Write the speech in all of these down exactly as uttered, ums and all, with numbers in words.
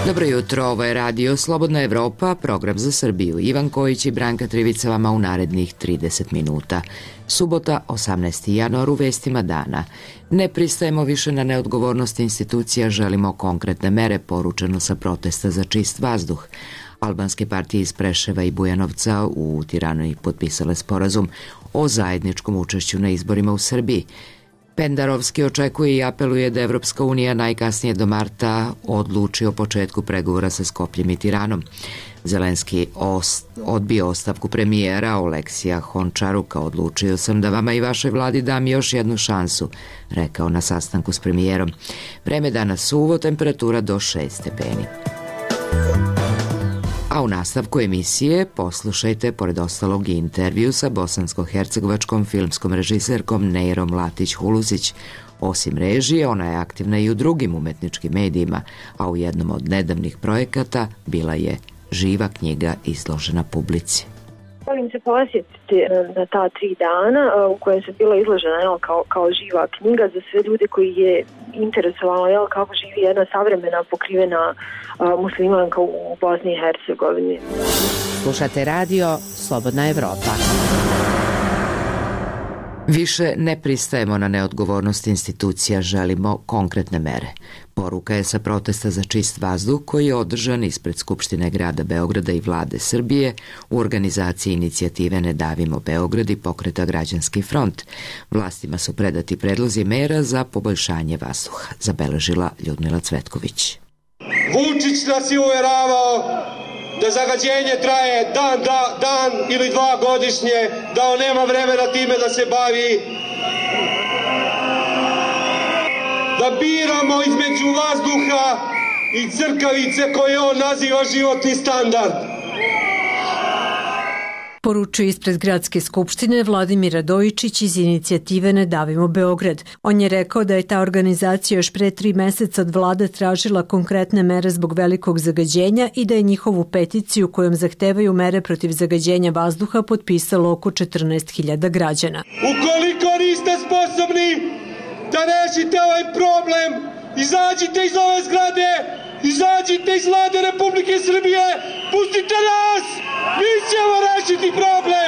Dobro jutro, ovo je radio Slobodna Evropa, program za Srbiju. Ivan Kojić i Branka Trivica vama u narednih trideset minuta. Subota, osamnaesti januar, u vestima dana. Ne pristajemo više na neodgovornost institucija, želimo konkretne mere, poručeno sa protesta za čist vazduh. Albanske partije iz Preševa i Bujanovca u Tirani potpisale sporazum o zajedničkom učešću na izborima u Srbiji. Pendarovski očekuje i apeluje da Evropska unija najkasnije do marta odluči o početku pregovora sa Skopljem i Tiranom. Zelenski ost, odbio ostavku premijera Oleksija Hončaruka. Odlučio sam da vama i vašoj vladi dam još jednu šansu, rekao na sastanku s premijerom. Vreme danas suvo, temperatura do šest stepeni. A u nastavku emisije poslušajte, pored ostalog, i intervju sa bosansko-hercegovačkom filmskom režiserkom Nejrom Latić-Huluzić. Osim režije, ona je aktivna i u drugim umetničkim medijima, a u jednom od nedavnih projekata bila je živa knjiga izložena publici. Volim se posjetiti na ta tri dana u kojem sam bila izložena jel, kao, kao živa knjiga za sve ljude koji je interesovalo jel, kako živi jedna savremena pokrivena a, muslimanka u Bosni i Hercegovini. Slušate radio Slobodna Evropa. Više ne pristajemo na neodgovornost institucija, želimo konkretne mere. Poruka je sa protesta za čist vazduh koji je održan ispred Skupštine grada Beograda i vlade Srbije u organizaciji inicijative Ne davimo Beograd i pokreta Građanski front. Vlastima su predati predlozi mera za poboljšanje vazduha, zabeležila Ljudmila Cvetković. Vučić nas je uveravao da zagađenje traje dan, da, dan ili dva godišnje, da on nema vremena time da se bavi, da biramo između vazduha i crkavice koje on naziva životni standard. Poručuje ispred Gradske skupštine Vladimir Radojičić iz inicijative Ne davimo Beograd. On je rekao da je ta organizacija još pre tri meseca od vlade tražila konkretne mere zbog velikog zagađenja i da je njihovu peticiju kojom zahtevaju mere protiv zagađenja vazduha potpisalo oko četrnaest hiljada građana. Ukoliko niste sposobni da rešite ovaj problem, izađite iz ove zgrade, izađite iz vlade Republike Srbije, pustite nas! Mi ćemo rešiti problem!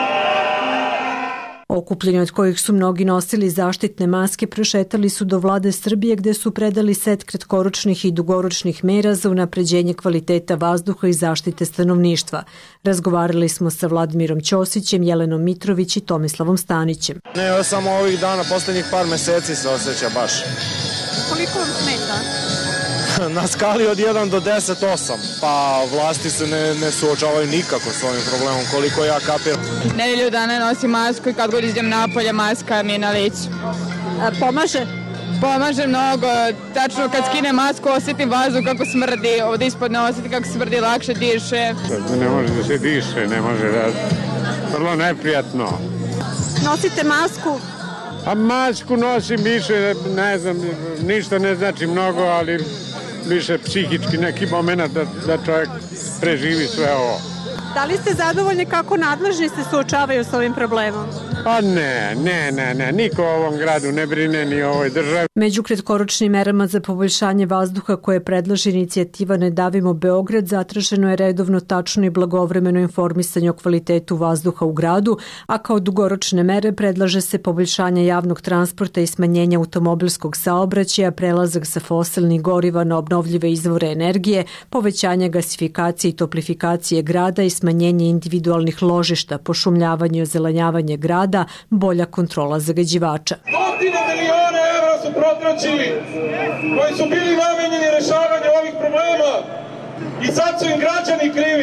Okupljeni, od kojih su mnogi nosili zaštitne maske, prošetali su do vlade Srbije gde su predali set kratkoročnih i dugoročnih mera za unapređenje kvaliteta vazduha i zaštite stanovništva. Razgovarali smo sa Vladimirom Ćosićem, Jelenom Mitrović i Tomislavom Stanićem. Ne, ovo samo ovih dana, poslednjih par meseci se osjeća baš. Koliko vam smeta? Na skali od jedan do deset, osam. Pa vlasti se ne, ne suočavaju nikako s ovim problemom, koliko ja kapiram. Nedelju dana nosim masku i kad god idem napolje, maska mi je na licu. A pomaže? Pomaže mnogo. Tačno kad skinem masku osjetim vazduh kako smrdi. Ovdje ispod ne osjeti kako smrdi, lakše diše. Ne može da se diše, ne može da... Vrlo neprijatno. Nosite masku? A masku nosim više, ne znam, ništa ne znači mnogo, ali više psihički neki moment da, da čovjek preživi sve ovo. Da li ste zadovoljni kako nadležni se suočavaju s ovim problemom? Pa ne, ne, ne, ne, niko u ovom gradu ne brine ni o ovoj državi. Među kratkoročnim merama za poboljšanje vazduha koje predlaže inicijativa Ne davimo Beograd zatraženo je redovno, tačno i blagovremeno informisanje o kvalitetu vazduha u gradu, a kao dugoročne mere predlaže se poboljšanje javnog transporta i smanjenje automobilskog saobraćaja, prelazak sa fosilnih goriva na obnovljive izvore energije, povećanje gasifikacije i toplifikacije grada i smanjenje individualnih ložišta, pošumljavanje i ozelenjavanje grada, bolja kontrola zagađivača. Stotine miliona evra su protraćili koji su bili namenjeni rešavanju ovih problema i sad su im građani krivi.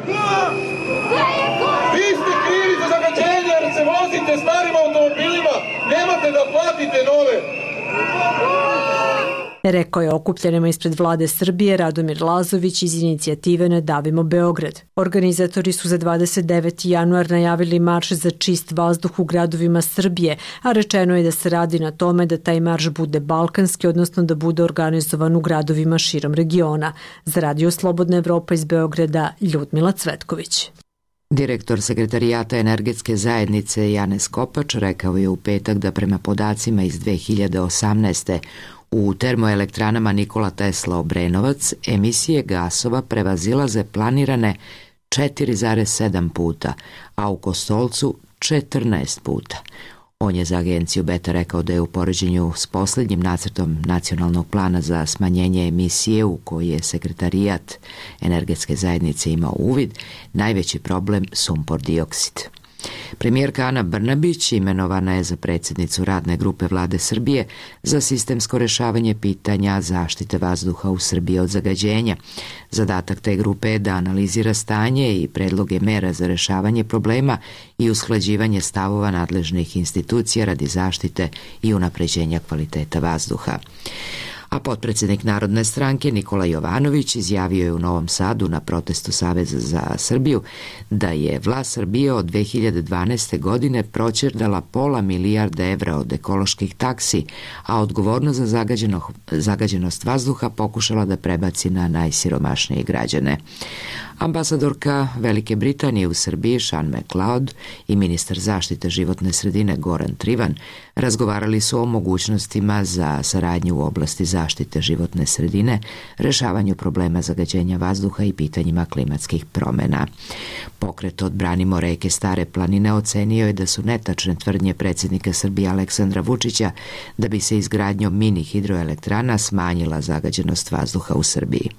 Vi ste krivi za zagađenje jer se vozite starim automobilima, nemate da platite nove. Rekao je okupljenima ispred vlade Srbije Radomir Lazović iz inicijative Ne davimo Beograd. Organizatori su za dvadeset deveti januar najavili marš za čist vazduh u gradovima Srbije, a rečeno je da se radi na tome da taj marš bude balkanski, odnosno da bude organizovan u gradovima širom regiona. Za Radio Slobodna Evropa iz Beograda, Ljudmila Cvetković. Direktor Sekretarijata energetske zajednice Janez Kopač rekao je u petak da prema podacima iz dve hiljade osamnaeste. U termoelektranama Nikola Tesla Obrenovac emisije gasova prevazilaze planirane četiri zarez sedam puta, a u Kostolcu četrnaest puta. On je za agenciju Beta rekao da je u poređenju s posljednjim nacrtom nacionalnog plana za smanjenje emisije u koji je sekretarijat energetske zajednice imao uvid, najveći problem sumpor dioksid. Premijerka Ana Brnabić imenovana je za predsjednicu radne grupe Vlade Srbije za sistemsko rešavanje pitanja zaštite vazduha u Srbiji od zagađenja. Zadatak te grupe je da analizira stanje i predloge mera za rešavanje problema i usklađivanje stavova nadležnih institucija radi zaštite i unapređenja kvaliteta vazduha. A potpredsjednik Narodne stranke Nikola Jovanović izjavio je u Novom Sadu na protestu Saveza za Srbiju da je vlast Srbije od dve hiljade dvanaeste. godine proćerdala pola milijarde evra od ekoloških taksi, a odgovornost za zagađenost vazduha pokušala da prebaci na najsiromašnije građane. Ambasadorka Velike Britanije u Srbiji Sean McLeod i ministar zaštite životne sredine Goran Trivan razgovarali su o mogućnostima za saradnju u oblasti zaštite životne sredine, rešavanju problema zagađenja vazduha i pitanjima klimatskih promjena. Pokret Odbranimo reke Stare planine ocenio je da su netačne tvrdnje predsjednika Srbije Aleksandra Vučića da bi se izgradnjom mini hidroelektrana smanjila zagađenost vazduha u Srbiji.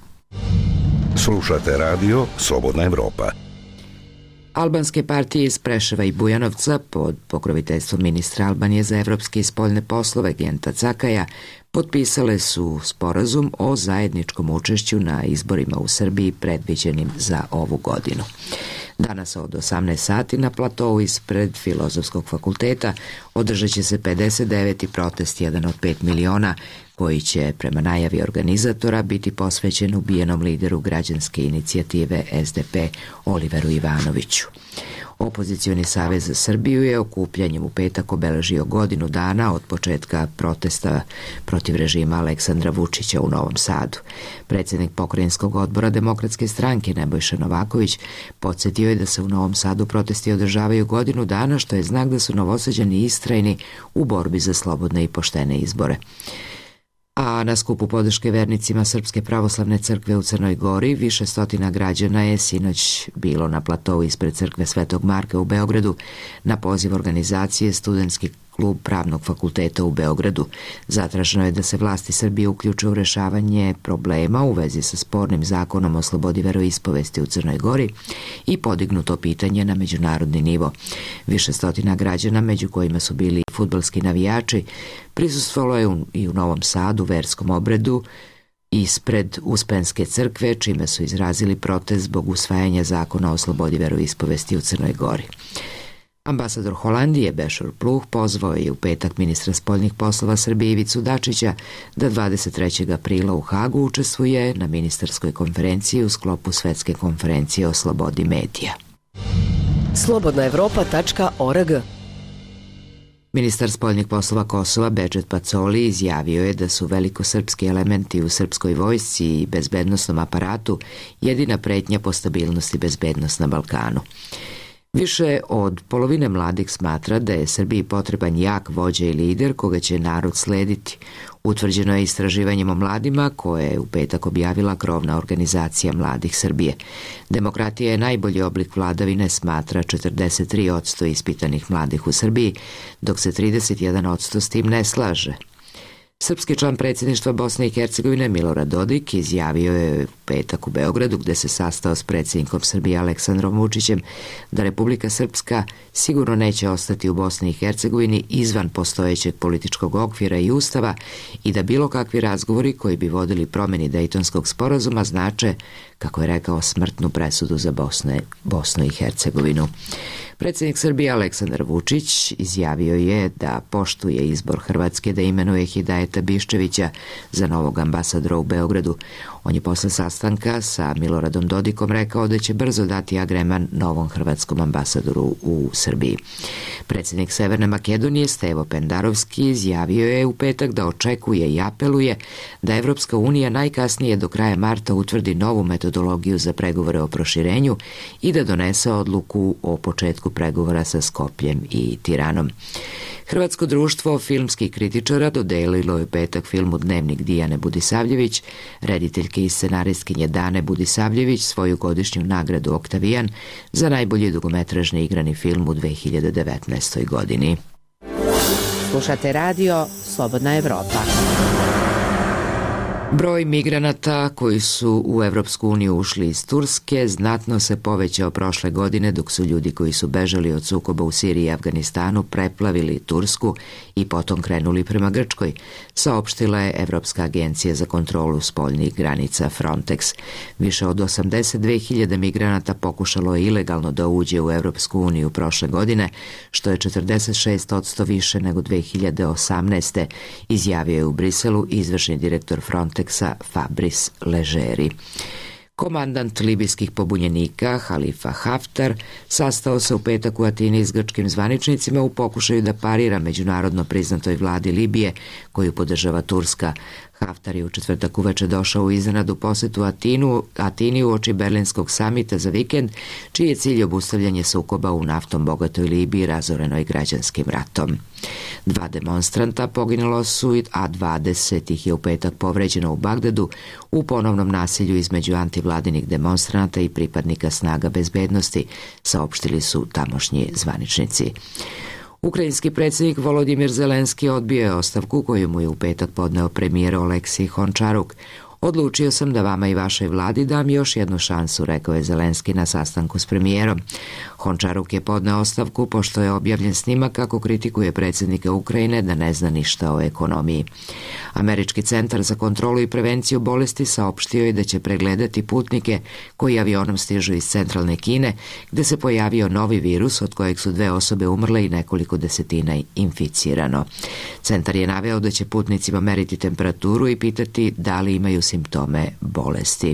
Slušate radio Slobodna Evropa. Albanske partije iz Preševa i Bujanovca pod pokroviteljstvom ministra Albanije za evropske i spoljne poslove Genta Cakaja potpisale su sporazum o zajedničkom učešću na izborima u Srbiji predviđenim za ovu godinu. Danas od osamnaest sati na platovu ispred Filozofskog fakulteta održat će se pedeset deveti protest, jedan od pet miliona, koji će, prema najavi organizatora, biti posvećen ubijenom lideru građanske inicijative S D P Oliveru Ivanoviću. Opozicioni savez za Srbiju je okupljanjem u petak obeležio godinu dana od početka protesta protiv režima Aleksandra Vučića u Novom Sadu. Predsjednik pokrajinskog odbora Demokratske stranke Nebojša Novaković podsjetio je da se u Novom Sadu protesti održavaju godinu dana, što je znak da su Novosađani istrajni u borbi za slobodne i poštene izbore. A na skupu podrške vernicima Srpske pravoslavne crkve u Crnoj Gori više stotina građana je sinoć bilo na platovu ispred crkve Svetog Marka u Beogradu na poziv organizacije Studentski klub Pravnog fakulteta u Beogradu. Zatraženo je da se vlasti Srbije uključe u rešavanje problema u vezi sa spornim zakonom o slobodi veroispovesti u Crnoj Gori i podignuto pitanje na međunarodni nivo. Više stotina građana, među kojima su bili fudbalski navijači, prisustvovalo je i u Novom Sadu verskom obredu ispred Uspenske crkve, čime su izrazili protest zbog usvajanja zakona o slobodi veroispovesti u Crnoj Gori. Ambasador Holandije Bešor Pluh pozvao je u petak ministra spoljnih poslova Srbije Ivicu Dačića da dvadeset trećeg aprila u Hagu učestvuje na ministarskoj konferenciji u sklopu Svetske konferencije o slobodi medija. slobodna evropa tačka org. Ministar spoljnih poslova Kosova Bedžet Pacoli izjavio je da su velikosrpski elementi u srpskoj vojsci i bezbednostnom aparatu jedina pretnja po stabilnosti i bezbednost na Balkanu. Više od polovine mladih smatra da je Srbiji potreban jak vođa i lider koga će narod slediti. Utvrđeno je istraživanjem o mladima koje je u petak objavila krovna organizacija mladih Srbije. Demokratija je najbolji oblik vladavine, smatra četrdeset tri posto ispitanih mladih u Srbiji, dok se trideset jedan posto s tim ne slaže. Srpski član predsjedništva Bosne i Hercegovine Milorad Dodik izjavio je u petak u Beogradu, gde se sastao s predsjednikom Srbije Aleksandrom Vučićem, da Republika Srpska sigurno neće ostati u Bosni i Hercegovini izvan postojećeg političkog okvira i ustava i da bilo kakvi razgovori koji bi vodili promjeni Dejtonskog sporazuma znače, kako je rekao, smrtnu presudu za Bosne, Bosnu i Hercegovinu. Predsjednik Srbije Aleksandar Vučić izjavio je da poštuje izbor Hrvatske da imenuje Hidajeta Biščevića za novog ambasadora u Beogradu. On je posle sastanka sa Miloradom Dodikom rekao da će brzo dati agreman novom hrvatskom ambasadoru u Srbiji. Predsjednik Severne Makedonije Stevo Pendarovski izjavio je u petak da očekuje i apeluje da Evropska unija najkasnije do kraja marta utvrdi novu metodologiju za pregovore o proširenju i da donese odluku o početku pregovora sa Skopljem i Tiranom. Hrvatsko društvo filmskih kritičara dodelilo je petak filmu Dnevnik Dijane Budisavljević, rediteljke i scenaristkinje Dane Budisavljević, svoju godišnju nagradu Oktavijan za najbolji dugometražni igrani film u dve hiljade devetnaestoj. godini. Slušate radio Slobodna Evropa. Broj migranata koji su u Evropsku uniju ušli iz Turske znatno se povećao prošle godine, dok su ljudi koji su bežali od sukoba u Siriji i Afganistanu preplavili Tursku i potom krenuli prema Grčkoj, saopštila je Evropska agencija za kontrolu spoljnih granica Frontex. Više od osamdeset dve hiljade migranata pokušalo je ilegalno da uđe u Evropsku uniju prošle godine, što je četrdeset šest posto više nego dve hiljade osamnaeste. izjavio je u Briselu izvršni direktor Frontex Fabrice Leggeri. Komandant libijskih pobunjenika Halifa Haftar sastao se u petak u Atini s grčkim zvaničnicima u pokušaju da parira međunarodno priznatoj vladi Libije koju podržava Turska. Haftar je u četvrtak uveče došao u iznenadnu posetu Atinu, Atini uoči berlinskog samita za vikend, čiji je cilj obustavljanje sukoba u naftom bogatoj Libiji razorenoj građanskim ratom. Dva demonstranta poginulo su, a dvadeset ih je u petak povređeno u Bagdadu u ponovnom nasilju između antivladinih demonstranata i pripadnika snaga bezbednosti, saopštili su tamošnji zvaničnici. Ukrajinski predsjednik Volodimir Zelenski odbio je ostavku koju mu je u petak podneo premijer Oleksij Hončaruk. Odlučio sam da vama i vašoj vladi dam još jednu šansu, rekao je Zelenski na sastanku s premijerom. Hončaruk je podneo ostavku pošto je objavljen snimak kako kritikuje predsjednika Ukrajine da ne zna ništa o ekonomiji. Američki centar za kontrolu i prevenciju bolesti saopštio je da će pregledati putnike koji avionom stižu iz centralne Kine, gde se pojavio novi virus od kojeg su dve osobe umrle i nekoliko desetina inficirano. Centar je naveo da će putnicima meriti temperaturu i pitati da li imaju simptome bolesti.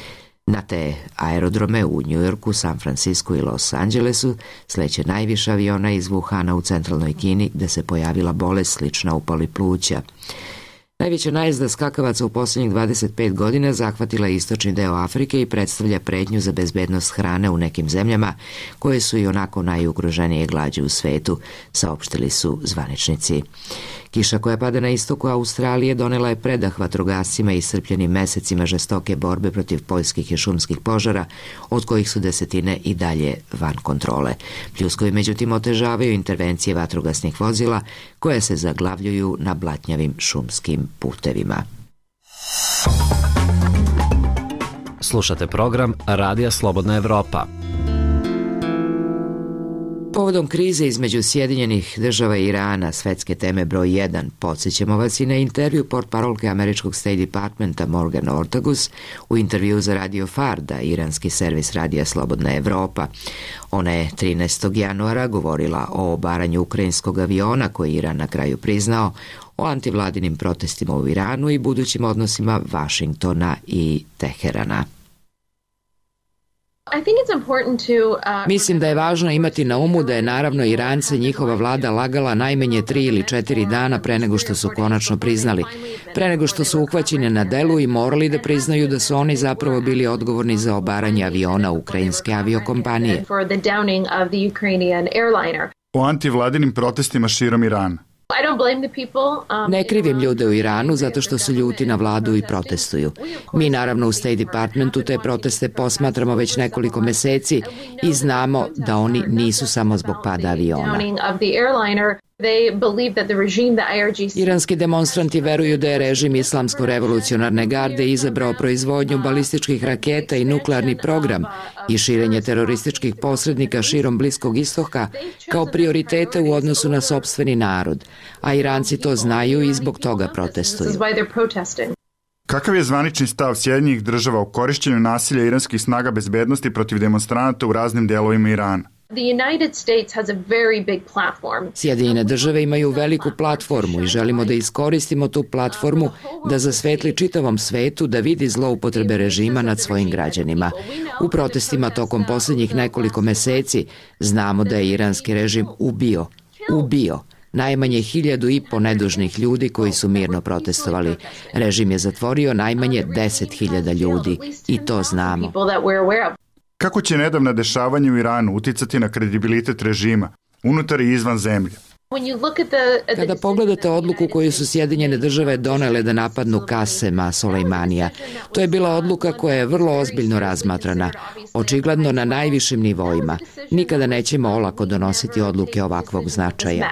Na te aerodrome u Njujorku, San Francisku i Los Angelesu sleće najviše aviona iz Wuhana u centralnoj Kini, gde se pojavila bolest slična upali pluća. Najveća najezda skakavaca u posljednjih dvadeset pet godina zahvatila je istočni deo Afrike i predstavlja pretnju za bezbednost hrane u nekim zemljama koje su i onako najugroženije glađe u svetu, saopštili su zvaničnici. Kiša koja pada na istoku Australije donela je predah vatrogascima i iscrpljenim mesecima žestoke borbe protiv poljskih i šumskih požara, od kojih su desetine i dalje van kontrole. Pljuskovi međutim otežavaju intervencije vatrogasnih vozila koje se zaglavljuju na blatnjavim šumskim putevima. Slušate program Radija Slobodna Evropa. Povodom krize između Sjedinjenih država i Irana, svetske teme broj jedan, podsjećamo vas i na intervju portparolke američkog State Departmenta Morgan Ortagus u intervju za Radio Farda, iranski servis Radija Slobodna Evropa. Ona je trinaestog januara govorila o obaranju ukrajinskog aviona koji Iran na kraju priznao, o antivladinim protestima u Iranu i budućim odnosima Vašingtona i Teherana. Mislim da je važno imati na umu da je naravno Irance njihova vlada lagala najmanje tri ili četiri dana pre nego što su konačno priznali, pre nego što su uhvaćeni na delu i morali da priznaju da su oni zapravo bili odgovorni za obaranje aviona ukrajinske aviokompanije. O antivladinim protestima širom Irana. Ne krivim ljude u Iranu zato što su ljuti na vladu i protestuju. Mi naravno u State Departmentu te proteste posmatramo već nekoliko meseci i znamo da oni nisu samo zbog pada aviona. Iranski demonstranti veruju da je režim Islamsko-revolucionarne garde izabrao proizvodnju balističkih raketa i nuklearni program i širenje terorističkih posrednika širom Bliskog istoka kao prioritete u odnosu na sopstveni narod, a Iranci to znaju i zbog toga protestuju. Kakav je zvanični stav Sjedinjenih država o korišćenju nasilja iranskih snaga bezbednosti protiv demonstranata u raznim delovima Irana? Sjedinjene države imaju veliku platformu i želimo da iskoristimo tu platformu da zasvetli čitavom svetu da vidi zloupotrebe režima nad svojim građanima. U protestima tokom posljednjih nekoliko meseci znamo da je iranski režim ubio, ubio najmanje hiljadu i po nedužnih ljudi koji su mirno protestovali. Režim je zatvorio najmanje deset hiljada ljudi i to znamo. Kako će nedavna dešavanja u Iranu uticati na kredibilitet režima, unutar i izvan zemlje? Kada pogledate odluku koju su Sjedinjene države donele da napadnu Kasema Solejmanija, to je bila odluka koja je vrlo ozbiljno razmatrana, očigledno na najvišim nivoima. Nikada nećemo olako donositi odluke ovakvog značaja.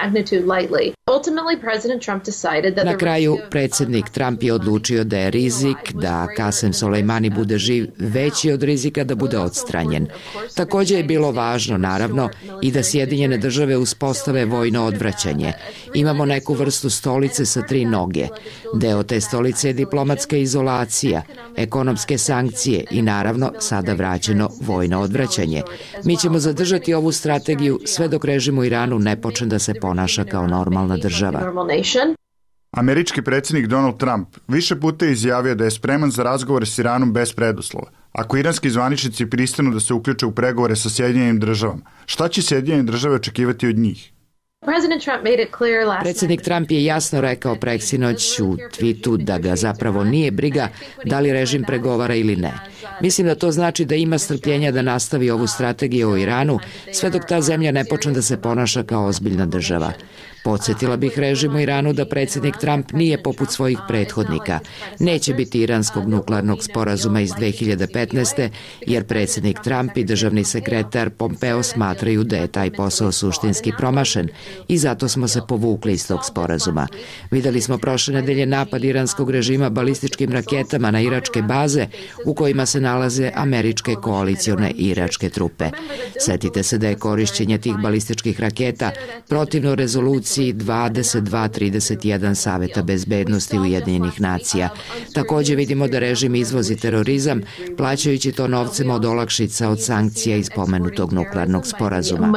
Na kraju, predsjednik Trump je odlučio da je rizik da Kasem Solejmani bude živ veći od rizika da bude odstranjen. Također je bilo važno, naravno, i da Sjedinjene države uspostave vojno odvraćanje. Imamo neku vrstu stolice sa tri noge. Deo te stolice je diplomatska izolacija, ekonomske sankcije i naravno sada vraćeno vojno odvraćanje. Mi ćemo zadržati ovu strategiju sve dok režim u Iranu ne počne da se ponaša kao normalna država. Američki predsjednik Donald Trump više puta je izjavio da je spreman za razgovore s Iranom bez preduslova. Ako iranski zvaničnici pristanu da se uključe u pregovore sa Sjedinjenim državama, šta će Sjedinjene države očekivati od njih? Predsjednik Trump je jasno rekao preksinoć u twitu da ga zapravo nije briga da li režim pregovara ili ne. Mislim da to znači da ima strpljenja da nastavi ovu strategiju o Iranu sve dok ta zemlja ne počne da se ponaša kao ozbiljna država. Podsjetila bih režim u Iranu da predsjednik Trump nije poput svojih prethodnika. Neće biti iranskog nuklearnog sporazuma iz dve hiljade petnaeste. jer predsjednik Trump i državni sekretar Pompeo smatraju da je taj posao suštinski promašen i zato smo se povukli iz tog sporazuma. Vidjeli smo prošle nedelje napad iranskog režima balističkim raketama na iračke baze u kojima se nalaze američke koalicione iračke trupe. Sjetite se da je korišćenje tih balističkih raketa protivno rezoluciji dvadeset dva trideset jedan Saveta bezbednosti Ujedinjenih nacija. Također vidimo da režim izvozi terorizam, plaćajući to novcem od olakšica od sankcija iz pomenutog nuklearnog sporazuma.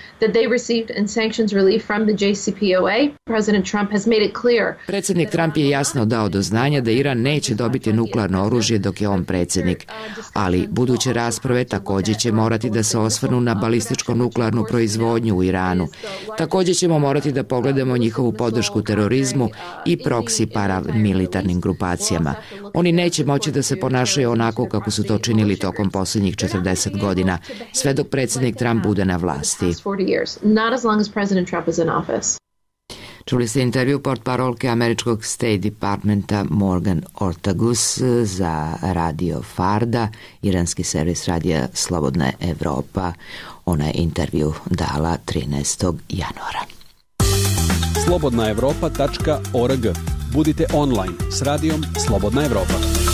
Predsjednik Trump je jasno dao do znanja da Iran neće dobiti nuklearno oružje dok je on predsjednik, ali buduće rasprave također će morati da se osvrnu na balističko-nuklearnu proizvodnju u Iranu. Također ćemo morati da pogledamo njihovu podršku terorizmu i proksi paramilitarnim grupacijama. Oni neće moći da se ponašaju onako kako su to činili tokom posljednjih četrdeset godina, sve dok predsjednik Trump bude na vlasti. Čuli ste intervju portparolke američkog State Departmenta Morgan Ortagus za radio Farda, iranski servis radija Slobodna Evropa. Ona je intervju dala trinaestog januara. slobodna evropa tačka org. Budite online s radijom Slobodna Evropa.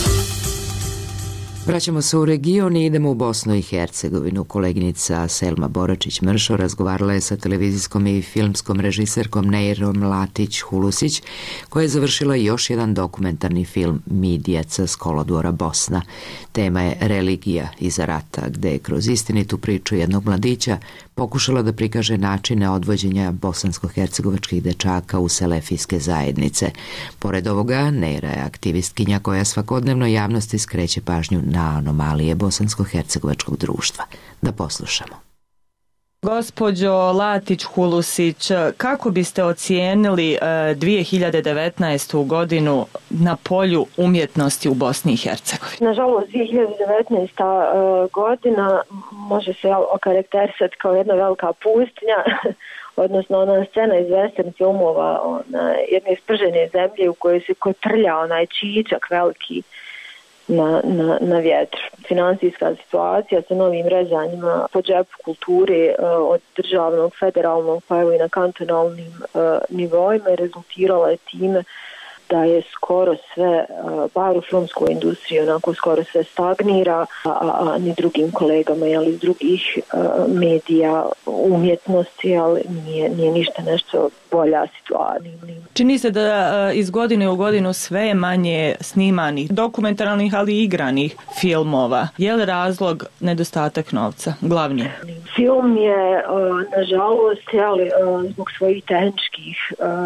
Vraćamo se u region i idemo u Bosnu i Hercegovinu. Koleginica Selma Boračić-Mršo razgovarala je sa televizijskom i filmskom režiserkom Neirom Latić-Hulusić, koja je završila još jedan dokumentarni film Mi djeca s kolodvora Bosna. Tema je religija iza rata, gde je kroz istinitu priču jednog mladića pokušala da prikaže načine odvođenja bosansko-hercegovačkih dečaka u selefijske zajednice. Pored ovoga, Neira je aktivistkinja koja svakodnevno javnosti skreće pažnju na anomalije bosansko-hercegovačkog društva. Da poslušamo. Gospođo Latić-Hulusić, kako biste ocijenili dvije hiljade devetnaestu. godinu na polju umjetnosti u Bosni i Hercegovini? Nažalost, dvije hiljade devetnaesta. godina može se okarakterisati kao jedna velika pustinja, odnosno ona scena iz western filmova, ona, jedne ispržene zemlje u kojoj se kotrlja onaj čičak veliki na, na, na vjetru. Finansijska situacija sa novim rezanjima po džepu kulture od državnog, federalnog pa evo i na kantonalnim nivoima je rezultirala je time da je skoro sve, bar u filmskoj industriji, onako skoro sve stagnira, a, a ni drugim kolegama, jel, iz drugih a, medija, umjetnosti, ali nije, nije ništa nešto bolja situacija. Čini se da iz godine u godinu sve je manje snimanih, dokumentarnih, ali i igranih filmova. Je li razlog nedostatak novca, glavni? Film je, nažalost, jel, zbog svojih tehničkih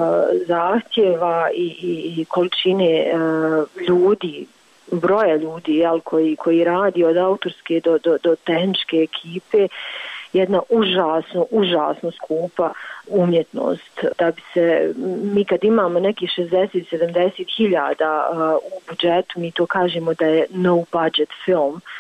zahtjeva i, i i količine uh, ljudi, broja ljudi, jel, koji, koji radi od autorske do, do, do tehničke ekipe, jedna užasno, užasno skupa umjetnost. Da bi se, mi kad imamo neki šezdeset sedamdeset hiljada uh, u budžetu, mi to kažemo da je no budget film.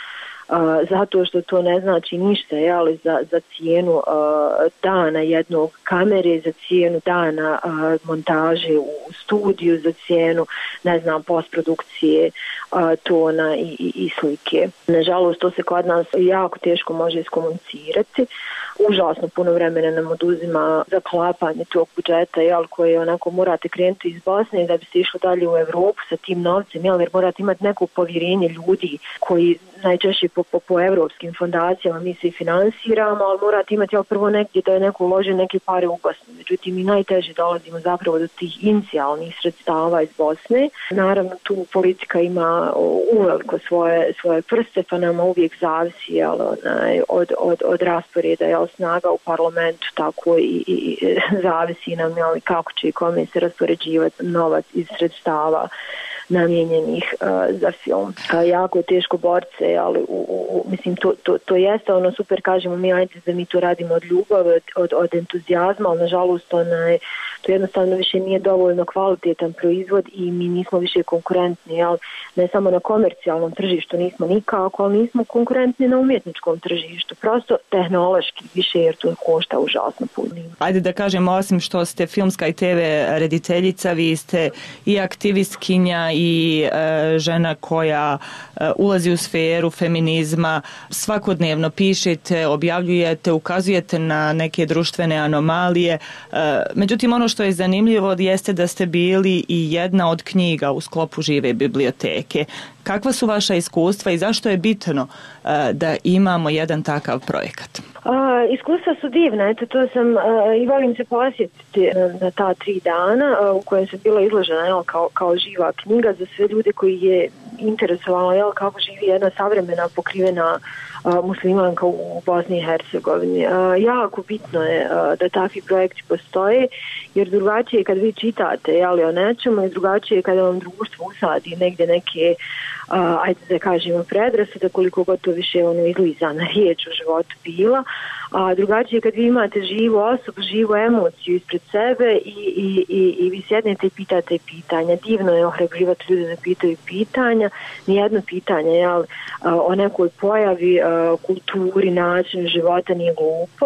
zato što to ne znači ništa, jeli, za, za cijenu uh, dana jednog kamere, za cijenu dana uh, montaže u studiju, za cijenu, ne znam, postprodukcije uh, tona i, i, i slike. Nažalost, to se kod nas jako teško može iskomunicirati. Užasno puno vremena nam oduzima zaklapanje tog budžeta, jel, koje onako morate krenuti iz Bosne da biste išli dalje u Evropu sa tim novcem, jel, jer morate imati neko povjerenje ljudi koji najčešće po, po, po evropskim fondacijama mi se i finansiramo, ali morate imati jel, prvo negdje da je neko uloži neke pare u Bosnu. Međutim, mi najteže dolazimo zapravo do tih inicijalnih sredstava iz Bosne. Naravno, tu politika ima uveliko svoje, svoje prste, pa nama uvijek zavisi jel, onaj, od, od, od rasporeda jel, snaga u parlamentu, tako i, i, i zavisi nam jel, kako će i kome se raspoređivati novac iz sredstava namijenjenih uh, za film. Uh, jako je teško borce, ali u, u, mislim to, to, to jeste ono super, kažemo mi ajde da mi to radimo od ljubavi, od, od, od entuzijazma, ali nažalost onaj, to jednostavno više nije dovoljno kvalitetan proizvod i mi nismo više konkurentni, jel? Ne samo na komercijalnom tržištu nismo nikako, ali nismo konkurentni na umjetničkom tržištu, prosto tehnološki više jer to košta užasno puno. Ajde da kažemo, osim što ste filmska i te ve rediteljica, vi ste i aktivistkinja i e, žena koja e, ulazi u sferu feminizma, svakodnevno pišete, objavljujete, ukazujete na neke društvene anomalije. E, međutim, ono što je zanimljivo jeste da ste bili i jedna od knjiga u sklopu Žive biblioteke. Kakva su vaša iskustva i zašto je bitno uh, da imamo jedan takav projekat? A, iskustva su divna, eto to sam a, i volim se posjetiti na, na ta tri dana a, u kojem sam bila izložena jel, kao, kao živa knjiga za sve ljude koji je interesovalo jel, kako živi jedna savremena pokrivena a, muslimanka u Bosni i Hercegovini. A, jako bitno je a, da takvi projekti postoje, jer drugačije kad vi čitate jel, o nečemu i drugačije kada vam društvo usadi negdje neke Uh, ajde da kažemo predrasude, koliko god to više ono izlizana riječ u životu bila, a drugačije kad vi imate živu osobu, živu emociju ispred sebe i, i, i, i vi sjednete i pitate pitanja. Divno je ohrabrivati ljude da pitaju pitanja, nijedno pitanje jel, o nekoj pojavi, kulturi, načinu života nije glupo.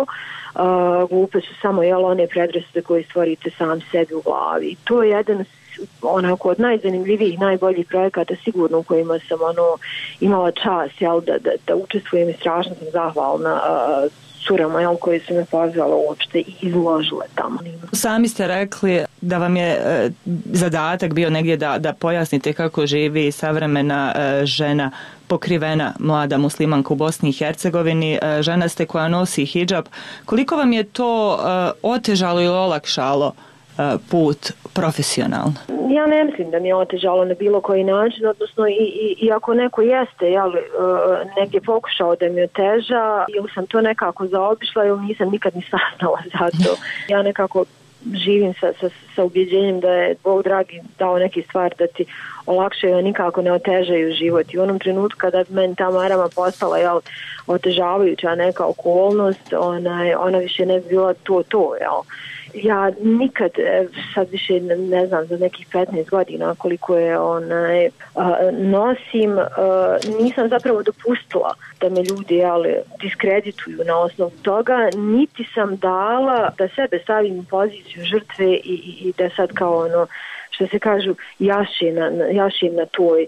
Uh, glupe su samo jel, one predrasude koje stvorite sam sebi u glavi. I to je jedan onako od najzanimljivijih, najboljih projekata sigurno u kojima sam ono imala čast jel, da, da, da učestvujem i strašno sam zahvalna uh, curama jel, koje su me pozvale uopšte i izložile tamo. Sami ste rekli da vam je uh, zadatak bio negdje da, da pojasnite kako živi savremena uh, žena pokrivena mlada muslimanka u Bosni i Hercegovini. Uh, žena ste koja nosi hidžab. Koliko vam je to uh, otežalo ili olakšalo put profesionalno? Ja ne mislim da mi je otežalo na bilo koji način, odnosno i, i, i ako neko jeste jel, negdje pokušao da mi oteža, ili sam to nekako zaobišla ili nisam nikad ni saznala za to. Ja nekako živim sa, sa, sa ubjeđenjem da je Bog dragi dao neke stvari da ti olakšaju, a nikako ne otežaju život. I u onom trenutku kada bi meni ta marama postala jel, otežavajuća neka okolnost, ona, ona više ne bi bila to to, jel. Ja nikad, sad više ne znam, za nekih petnaest godina koliko je onaj, nosim, nisam zapravo dopustila da me ljudi jeli, diskredituju na osnovu toga, niti sam dala da sebe stavim u poziciju žrtve i, i, i da sad kao ono, što se kažu, jašim na, jašim na toj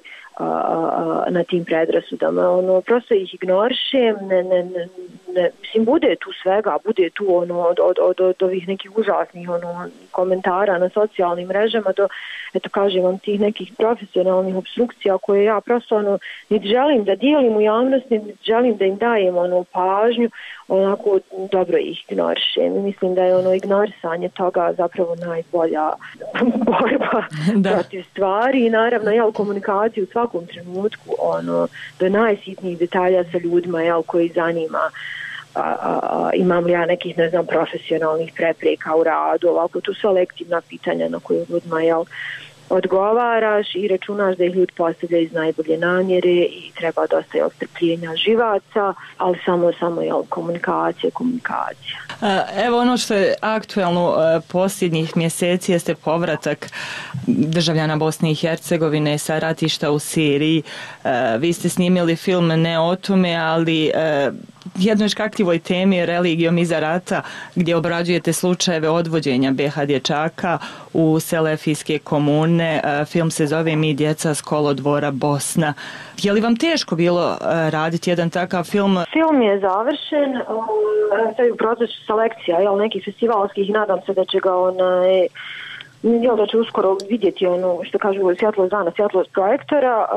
na tim predrasudama, ono, prosto ih ignorišem, ne, ne, ne, ne, mislim, bude tu svega, bude tu ono, od, od, od, od ovih nekih užasnih ono, komentara na socijalnim mrežama do, eto kažem vam, tih nekih profesionalnih obstrukcija koje ja prosto ono, niti želim da dijelim u javnosti, niti želim da im dajem ono, pažnju, onako dobro ih ignorišem. Mislim da je ono ignorisanje toga zapravo najbolja borba protiv stvari i naravno jel, komunikaciju u svakom trenutku ono, do najsitnijih detalja sa ljudima jel, koji zanima a, a, a, imam li ja nekih ne znam profesionalnih prepreka u radu, ovako tu su lektivna pitanja na koje ljudima jel, odgovaraš i računaš da ih ljudi postavljaju iz najbolje namjere i treba dosta je strpljenja živaca, ali samo, samo je komunikacija, komunikacija. Evo ono što je aktuelno posljednjih mjeseci jeste povratak državljana Bosne i Hercegovine sa ratišta u Siriji. Vi ste snimili film ne o tome, ali jednoj škakljivoj temi religijom iza rata gdje obrađujete slučajeve odvođenja be ha dječaka u selefijske komune. Film se zove Mi djeca s kolodvora Bosna. Je li vam teško bilo raditi jedan takav film? Film je završen, sad je u procesu selekcija, jel, nekih festivalskih, nadam se da će ga onaj, jel, da će uskoro vidjeti ono što kažu svjetlost dana, svjetlost projektora.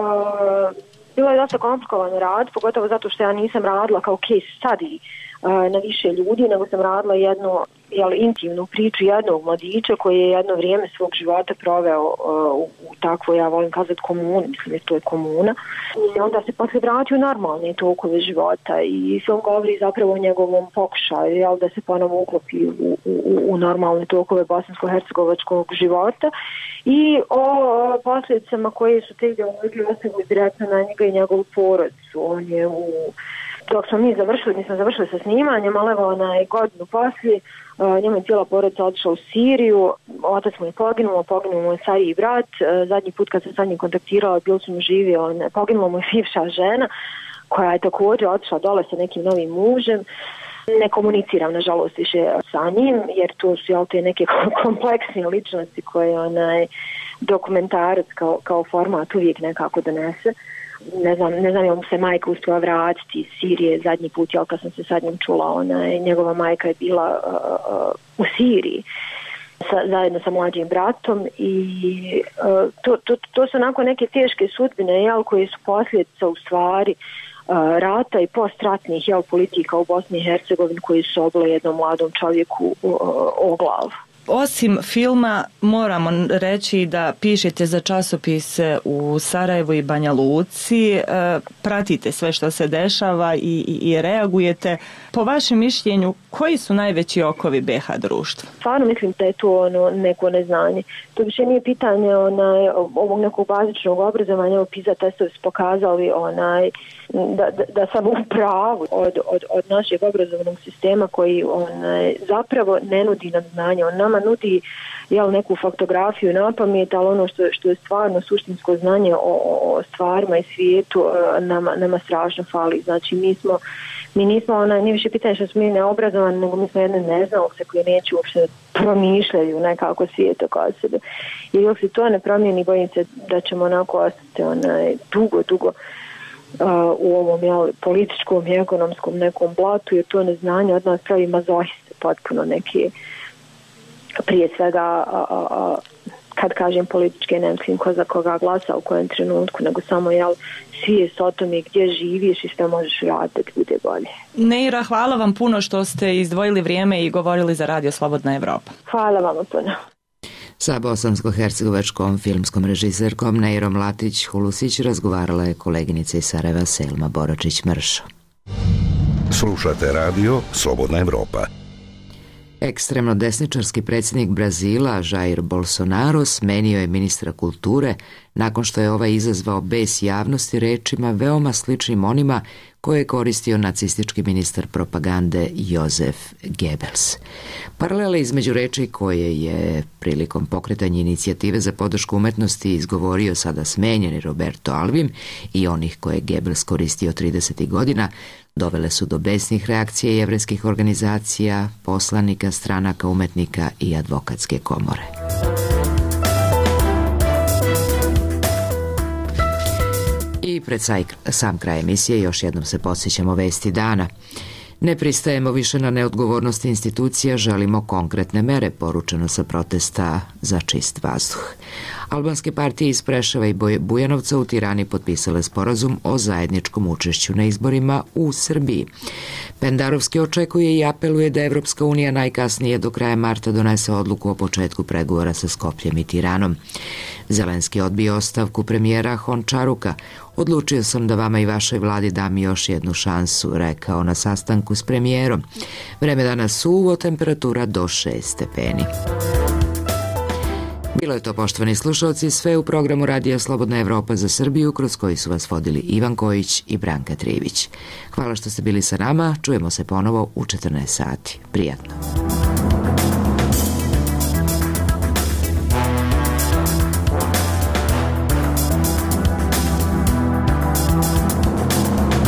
Bilo je dosta komplikovan rad, pogotovo zato što ja nisam radila kao case study na više ljudi, nego sam radila jednu, jel, intimnu priču jednog mladića koji je jedno vrijeme svog života proveo uh, u, u takvoj, ja volim kazati, komuni, mislim da to je komuna. I onda se posle vratio u normalne tokove života i film govori zapravo o njegovom pokušaju, jel, da se ponovo uklopi u, u, u normalne tokove bosansko-hercegovačkog života i o posljedicama koje su te ideologije ostavili direktno na njega i njegovu porodicu. On je u dok smo mi završili, mi smo završili sa snimanjem, ali evo onaj godinu poslije, uh, njemu je cijela porodica otišla u Siriju, otac mu je poginuo, poginuo mu je stariji brat, uh, zadnji put kad sam sa njim kontaktirala, bili su mu živi, on, poginula mu je bivša žena, koja je također otišla dole sa nekim novim mužem. Ne komuniciram, nažalost, više sa njim, jer to su, jel, te neke kompleksne ličnosti koje onaj dokumentarac kao, kao format uvijek nekako donese. Ne znam, ne znam je mu se majka uspjela vratiti iz Sirije zadnji put, jel, kad sam se sad njim čula, ona je, njegova majka je bila uh, uh, u Siriji sa, zajedno sa mlađim bratom i uh, to, to, to su onako neke teške sudbine, jel, koje su posljedica u stvari uh, rata i postratnih, jel, politika u Bosni i Hercegovini koji su obile jednom mladom čovjeku uh, o glavu. Osim filma moramo reći da pišete za časopise u Sarajevu i Banja Luci, pratite sve što se dešava i, i, i reagujete. Po vašem mišljenju, koji su najveći okovi be ha društva? Stvarno mislim da je to ono neko neznanje. To više nije pitanje onaj, ovog nekog bazičnog obrazovanja, evo PISA testovi su pokazali onaj, da, da, da sam u pravu od, od, od našeg obrazovnog sistema koji onaj, zapravo ne nudi nam znanje. On nama nudi, jel, neku faktografiju na pamet, ali ono što, što je stvarno suštinsko znanje o, o stvarima i svijetu nama, nama strašno fali. Znači mi smo Mi nismo, ona, nije više pitanje što smo mi neobrazovani, nego mi smo jedne neznalce koje neće uopšte promišljaju nekako svijet oko sebe. I dok se to ne promijeni, bojim se da ćemo onako ostati onaj, dugo, dugo uh, u ovom, jel, političkom i ekonomskom nekom blatu, jer to neznanje od nas pravi mazohiste potpuno neke, prije svega, a, a, a, kad kažem političke, ne mislim ko za koga glasa u kojem trenutku, nego samo, jel, svijest o tome gdje živiš i što možeš raditi da bude bolje. Neira, hvala vam puno što ste izdvojili vrijeme i govorili za Radio Slobodna Evropa. Hvala vam puno. Sa bosansko-hercegovačkom filmskom režiserkom Neirom Latić-Hulusić razgovarala je koleginica iz Sarajeva Selma Boračić-Mršo. Slušate Radio Slobodna Evropa. Ekstremno desničarski predsjednik Brazila Jair Bolsonaro smenio je ministra kulture nakon što je ovaj izazvao bes javnosti rečima veoma sličnim onima koje je koristio nacistički ministar propagande Josef Goebbels. Paralele između reči koje je prilikom pokretanja inicijative za podršku umetnosti izgovorio sada smenjeni Roberto Alvim i onih koje je Goebbels koristio tridesetih godina dovele su do besnih reakcija jevrejskih organizacija, poslanika, stranaka, umetnika i advokatske komore. I pred sam kraj emisije još jednom se podsjećamo vesti dana. Ne pristajemo više na neodgovornost institucija, želimo konkretne mere, poručeno sa protesta za čist vazduh. Albanske partije iz Preševa i Bujanovca u Tirani potpisale sporazum o zajedničkom učešću na izborima u Srbiji. Pendarovski očekuje i apeluje da Evropska unija najkasnije do kraja marta donese odluku o početku pregovora sa Skopljem i Tiranom. Zelenski odbio ostavku premijera Hončaruka. Odlučio sam da vama i vašoj vladi dam još jednu šansu, rekao na sastanku s premijerom. Vreme danas suvo, temperatura do šest stepeni. Bilo je to, poštovani slušalci, sve u programu Radija Slobodna Evropa za Srbiju, kroz koji su vas vodili Ivan Kojić i Branka Trivić. Hvala što ste bili sa nama, čujemo se ponovo u četrnaest sati. Prijatno.